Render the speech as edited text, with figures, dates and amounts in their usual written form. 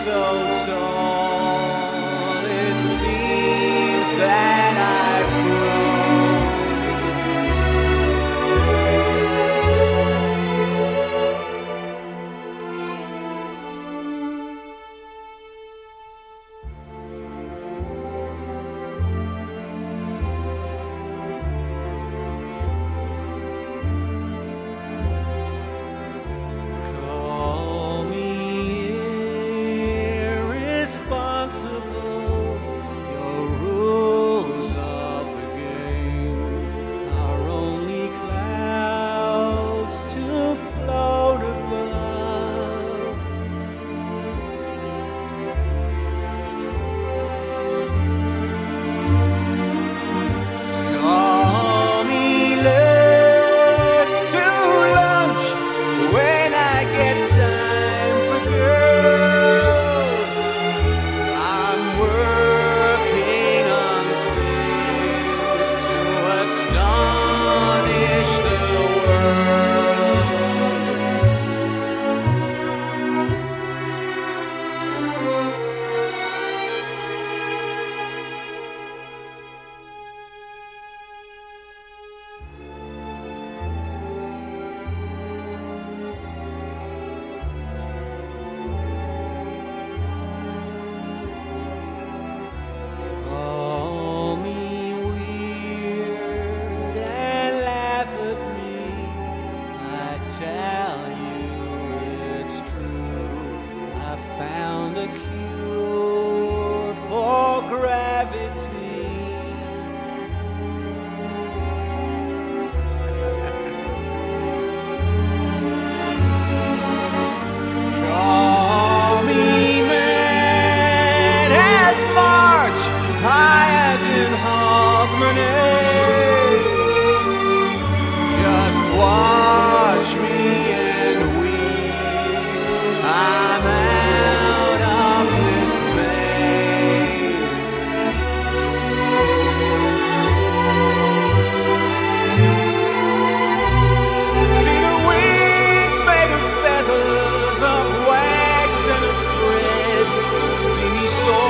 so tall. It seems that I've grown. Call me irresponsible. Your rules of the game are only clouds to float above. Call me, let's do lunch when I get time for girls. I'm working on things to astonish the world. Call me weird and laugh at me. I tell you it's true. I found a cure for gravity. Call me mad as March, high as in Hogmanay. Just watch me and weep. I'm out of this maze. See the wings made of feathers, of wax and of thread. See me soar